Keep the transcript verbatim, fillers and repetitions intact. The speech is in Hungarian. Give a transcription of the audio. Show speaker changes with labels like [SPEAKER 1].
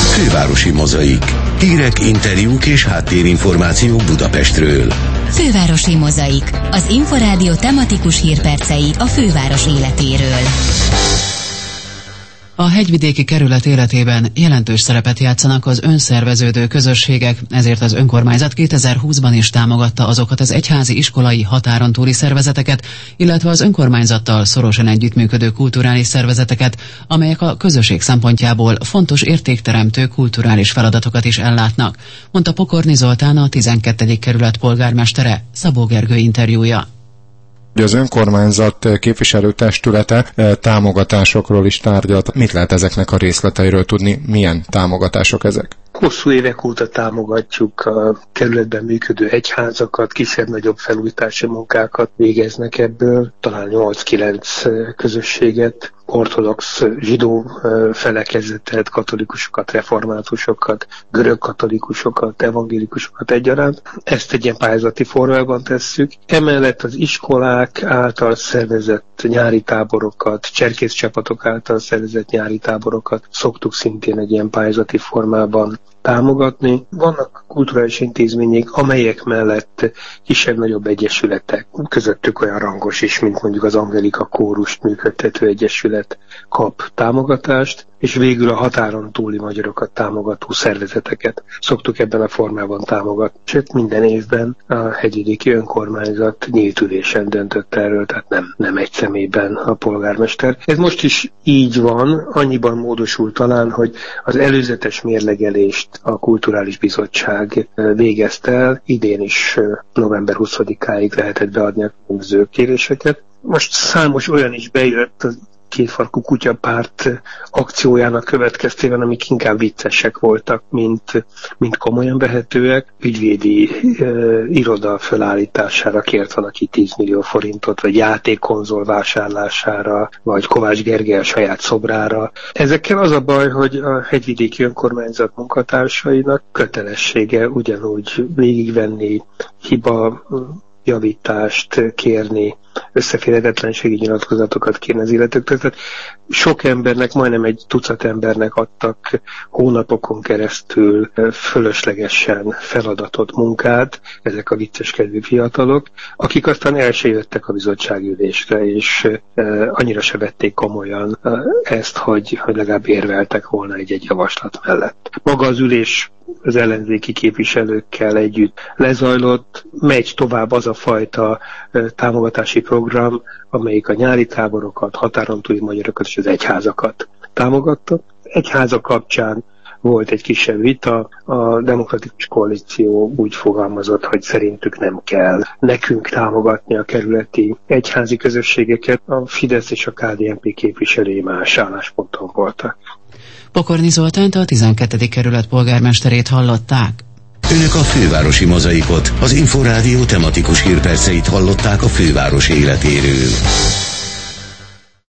[SPEAKER 1] Fővárosi Mozaik. Hírek, interjúk és háttérinformációk Budapestről.
[SPEAKER 2] Fővárosi Mozaik. Az Inforádió tematikus hírpercei a főváros életéről.
[SPEAKER 3] A hegyvidéki kerület életében jelentős szerepet játszanak az önszerveződő közösségek, ezért az önkormányzat kétezer-húszban is támogatta azokat az egyházi iskolai határon túli szervezeteket, illetve az önkormányzattal szorosan együttműködő kulturális szervezeteket, amelyek a közösség szempontjából fontos értékteremtő kulturális feladatokat is ellátnak, mondta Pokorni Zoltán, a tizenkettedik kerület polgármestere. Szabó Gergő interjúja.
[SPEAKER 4] Az önkormányzat képviselőtestülete támogatásokról is tárgyalt. Mit lehet ezeknek a részleteiről tudni? Milyen támogatások ezek?
[SPEAKER 5] Hosszú évek óta támogatjuk a kerületben működő egyházakat, kisebb-nagyobb felújítási munkákat végeznek ebből, talán nyolc-kilenc közösséget, ortodox zsidó felekezetet, katolikusokat, reformátusokat, görög katolikusokat, evangélikusokat egyaránt. Ezt egy ilyen pályázati formában tesszük. Emellett az iskolák által szervezett nyári táborokat, cserkészcsapatok által szervezett nyári táborokat szoktuk szintén egy ilyen pályázati formában támogatni. Vannak kulturális intézmények, amelyek mellett kisebb-nagyobb egyesületek, közöttük olyan rangos is, mint mondjuk az Angelika Kórust működtető egyesület kap támogatást, és végül a határon túli magyarokat támogató szervezeteket szoktuk ebben a formában támogatni. Sőt, minden évben a hegyvidéki önkormányzat nyílt ülésen döntött erről, tehát nem, nem egy személyben a polgármester. Ez most is így van, annyiban módosul talán, hogy az előzetes mérlegelést a Kulturális Bizottság végezte el, idén is november huszadikáig lehetett beadni a különböző kéréseket. Most számos olyan is bejött az kétfarkú kutyapárt akciójának következtében, amik inkább viccesek voltak, mint, mint komolyan vehetőek. Ügyvédi e, iroda felállítására kért valaki tíz millió forintot, vagy játékkonzol vásárlására, vagy Kovács Gergely a saját szobrára. Ezekkel az a baj, hogy a hegyvidéki önkormányzat munkatársainak kötelessége ugyanúgy végigvenni, hiba javítást kérni, összeférhetetlenségi nyilatkozatokat kérni az illetőktől. Tehát sok embernek, majdnem egy tucat embernek adtak hónapokon keresztül fölöslegesen feladatot, munkát, ezek a vicceskedvű fiatalok, akik aztán el se jöttek a bizottságülésre, és annyira se vették komolyan ezt, hogy, hogy legalább érveltek volna egy-egy javaslat mellett. Maga az ülés az ellenzéki képviselőkkel együtt lezajlott, megy tovább az a fajta támogatási program, amelyik a nyári táborokat, határon túli magyarokat és az egyházakat támogatta. Egyházak kapcsán volt egy kisebb vita, a Demokratikus Koalíció úgy fogalmazott, hogy szerintük nem kell nekünk támogatni a kerületi egyházi közösségeket, a Fidesz és a ká dé en pé képviselői más állásponton voltak.
[SPEAKER 3] Pokorni Zoltánt, a tizenkettedik kerület polgármesterét hallották.
[SPEAKER 1] Önök a Fővárosi Mozaikot, az Inforádió tematikus hírperceit hallották a főváros életéről.